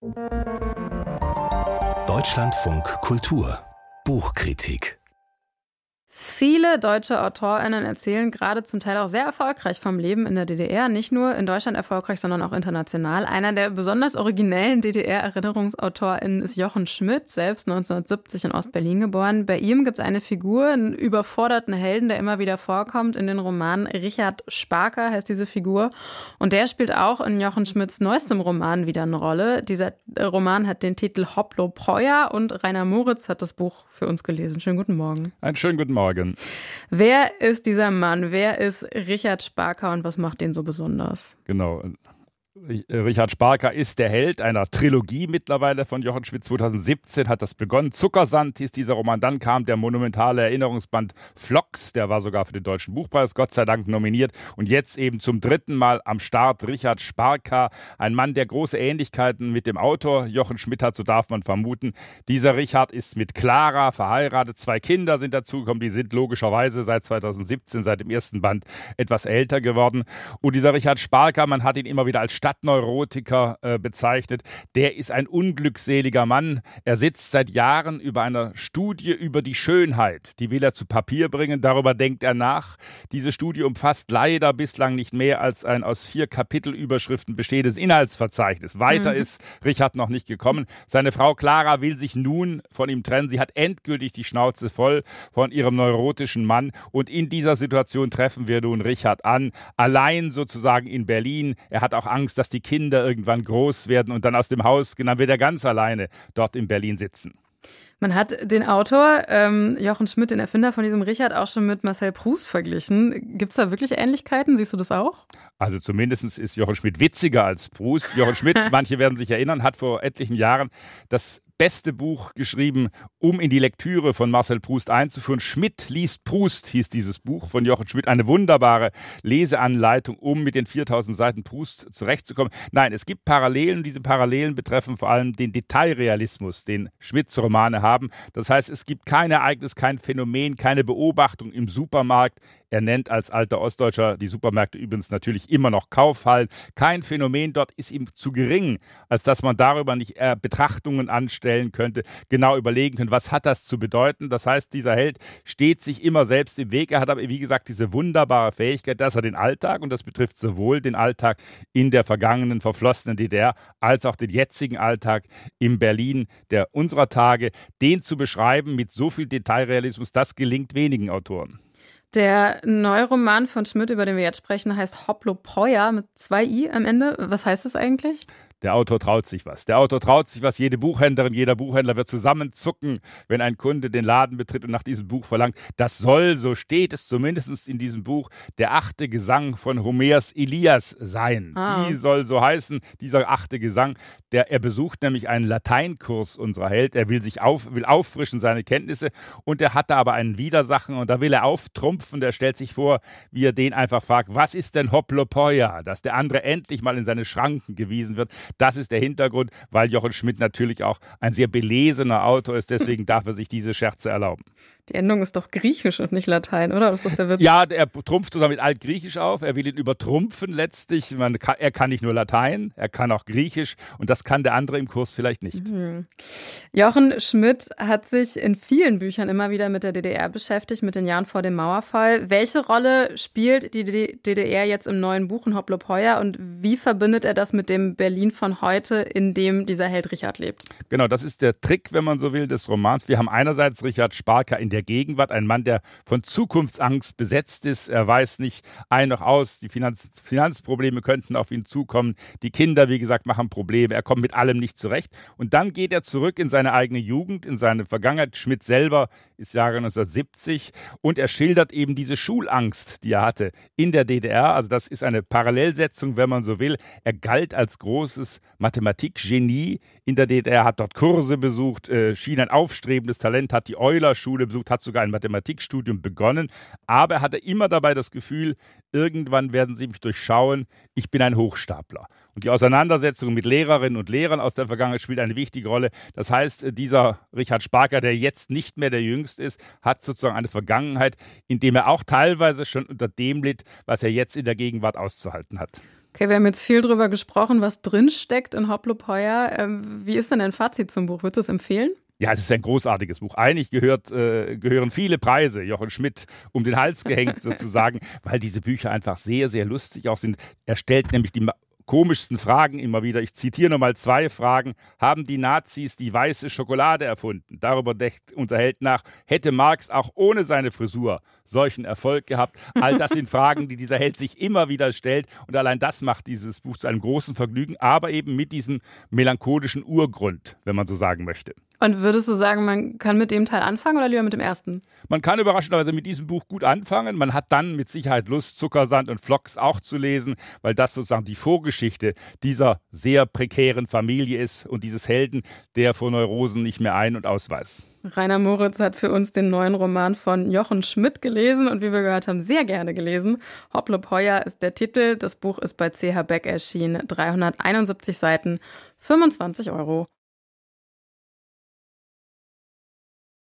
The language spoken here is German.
Deutschlandfunk Kultur Buchkritik. Viele deutsche AutorInnen erzählen gerade zum Teil auch sehr erfolgreich vom Leben in der DDR. Nicht nur in Deutschland erfolgreich, sondern auch international. Einer der besonders originellen DDR-ErinnerungsautorInnen ist Jochen Schmidt, selbst 1970 in Ostberlin geboren. Bei ihm gibt es eine Figur, einen überforderten Helden, der immer wieder vorkommt in den Romanen. Richard Sparker heißt diese Figur. Und der spielt auch in Jochen Schmidts neuestem Roman wieder eine Rolle. Dieser Roman hat den Titel Hoplo-Peuer und Rainer Moritz hat das Buch für uns gelesen. Schönen guten Morgen. Einen schönen guten Morgen. Wer ist dieser Mann? Wer ist Richard Sparker und was macht ihn so besonders? Genau. Richard Sparker ist der Held einer Trilogie mittlerweile von Jochen Schmidt. 2017 hat das begonnen. Zuckersand hieß dieser Roman. Dann kam der monumentale Erinnerungsband Phlox. Der war sogar für den Deutschen Buchpreis Gott sei Dank nominiert. Und jetzt eben zum dritten Mal am Start Richard Sparker. Ein Mann, der große Ähnlichkeiten mit dem Autor Jochen Schmidt hat, so darf man vermuten. Dieser Richard ist mit Clara verheiratet. 2 Kinder sind dazugekommen. Die sind logischerweise seit 2017, seit dem ersten Band, etwas älter geworden. Und dieser Richard Sparker, man hat ihn immer wieder als Stadtneurotiker bezeichnet. Der ist ein unglückseliger Mann. Er sitzt seit Jahren über einer Studie über die Schönheit. Die will er zu Papier bringen. Darüber denkt er nach. Diese Studie umfasst leider bislang nicht mehr als ein aus 4 Kapitelüberschriften bestehendes Inhaltsverzeichnis. Weiter ist Richard noch nicht gekommen. Seine Frau Clara will sich nun von ihm trennen. Sie hat endgültig die Schnauze voll von ihrem neurotischen Mann. Und in dieser Situation treffen wir nun Richard an. Allein sozusagen in Berlin. Er hat auch Angst, dass die Kinder irgendwann groß werden und dann aus dem Haus gehen. Dann wird er ganz alleine dort in Berlin sitzen. Man hat den Autor Jochen Schmidt, den Erfinder von diesem Richard, auch schon mit Marcel Proust verglichen. Gibt es da wirklich Ähnlichkeiten? Siehst du das auch? Also zumindest ist Jochen Schmidt witziger als Proust. Jochen Schmidt, manche werden sich erinnern, hat vor etlichen Jahren das beste Buch geschrieben, um in die Lektüre von Marcel Proust einzuführen. Schmidt liest Proust hieß dieses Buch von Jochen Schmidt. Eine wunderbare Leseanleitung, um mit den 4000 Seiten Proust zurechtzukommen. Nein, es gibt Parallelen. Diese Parallelen betreffen vor allem den Detailrealismus, den Schmidts Romane haben. Das heißt, es gibt kein Ereignis, kein Phänomen, keine Beobachtung im Supermarkt. Er nennt als alter Ostdeutscher die Supermärkte übrigens natürlich immer noch Kaufhallen. Kein Phänomen dort ist ihm zu gering, als dass man darüber nicht Betrachtungen anstellen könnte, genau überlegen könnte, was hat das zu bedeuten. Das heißt, dieser Held steht sich immer selbst im Weg. Er hat aber, wie gesagt, diese wunderbare Fähigkeit, dass er den Alltag, und das betrifft sowohl den Alltag in der vergangenen, verflossenen DDR, als auch den jetzigen Alltag in Berlin unserer Tage, den zu beschreiben mit so viel Detailrealismus, das gelingt wenigen Autoren. Der neue Roman von Schmidt, über den wir jetzt sprechen, heißt Hoplo-Peuer mit 2 I am Ende. Was heißt das eigentlich? Der Autor traut sich was. Der Autor traut sich was. Jede Buchhändlerin, jeder Buchhändler wird zusammenzucken, wenn ein Kunde den Laden betritt und nach diesem Buch verlangt. Das soll, so steht es zumindest in diesem Buch, der 8. Gesang von Homers Ilias sein. Die soll so heißen, dieser 8. Gesang. Er besucht nämlich einen Lateinkurs, unserer Held. Er will auffrischen seine Kenntnisse und er hatte aber einen Widersacher und da will er auftrumpfen. Der stellt sich vor, wie er den einfach fragt, was ist denn Hoplo-Peuer? Dass der andere endlich mal in seine Schranken gewiesen wird. Das ist der Hintergrund, weil Jochen Schmidt natürlich auch ein sehr belesener Autor ist. Deswegen darf er sich diese Scherze erlauben. Die Endung ist doch Griechisch und nicht Latein, oder? Das ist der Witz. Ja, er trumpft sogar mit Altgriechisch auf. Er will ihn übertrumpfen letztlich. Er kann nicht nur Latein, er kann auch Griechisch. Und das kann der andere im Kurs vielleicht nicht. Jochen Schmidt hat sich in vielen Büchern immer wieder mit der DDR beschäftigt, mit den Jahren vor dem Mauerfall. Welche Rolle spielt die DDR jetzt im neuen Buch in Hoplo-Peuer und wie verbindet er das mit dem Berlin von heute, in dem dieser Held Richard lebt? Genau, das ist der Trick, wenn man so will, des Romans. Wir haben einerseits Richard Sparker in der Gegenwart, ein Mann, der von Zukunftsangst besetzt ist. Er weiß nicht ein noch aus, die Finanzprobleme könnten auf ihn zukommen. Die Kinder, wie gesagt, machen Probleme. Er kommt mit allem nicht zurecht. Und dann geht er zurück in seine eigene Jugend, in seine Vergangenheit. Schmidt selber ist Jahre 1970 und er schildert eben diese Schulangst, die er hatte in der DDR. Also das ist eine Parallelsetzung, wenn man so will. Er galt als großes Mathematikgenie in der DDR, hat dort Kurse besucht, schien ein aufstrebendes Talent, hat die Euler-Schule besucht, hat sogar ein Mathematikstudium begonnen, aber er hatte immer dabei das Gefühl, irgendwann werden sie mich durchschauen, ich bin ein Hochstapler. Und die Auseinandersetzung mit Lehrerinnen und Lehrern aus der Vergangenheit spielt eine wichtige Rolle. Das heißt, dieser Richard Sparker, der jetzt nicht mehr der Jüngste ist, hat sozusagen eine Vergangenheit, in dem er auch teilweise schon unter dem litt, was er jetzt in der Gegenwart auszuhalten hat. Okay, wir haben jetzt viel drüber gesprochen, was drinsteckt in Hoplob Heuer. Wie ist denn dein Fazit zum Buch? Würdest du es empfehlen? Ja, es ist ein großartiges Buch. Eigentlich gehören viele Preise Jochen Schmidt um den Hals gehängt sozusagen, weil diese Bücher einfach sehr, sehr lustig auch sind. Er stellt nämlich die komischsten Fragen immer wieder. Ich zitiere nochmal 2 Fragen. Haben die Nazis die weiße Schokolade erfunden? Darüber unterhält nach, hätte Marx auch ohne seine Frisur solchen Erfolg gehabt? All das sind Fragen, die dieser Held sich immer wieder stellt. Und allein das macht dieses Buch zu einem großen Vergnügen, aber eben mit diesem melancholischen Urgrund, wenn man so sagen möchte. Und würdest du sagen, man kann mit dem Teil anfangen oder lieber mit dem ersten? Man kann überraschenderweise mit diesem Buch gut anfangen. Man hat dann mit Sicherheit Lust, Zuckersand und Phlox auch zu lesen, weil das sozusagen die Vorgeschichte dieser sehr prekären Familie ist und dieses Helden, der vor Neurosen nicht mehr ein- und ausweist. Rainer Moritz hat für uns den neuen Roman von Jochen Schmidt gelesen und wie wir gehört haben, sehr gerne gelesen. Hoplob Heuer ist der Titel. Das Buch ist bei CH Beck erschienen. 371 Seiten, 25 €.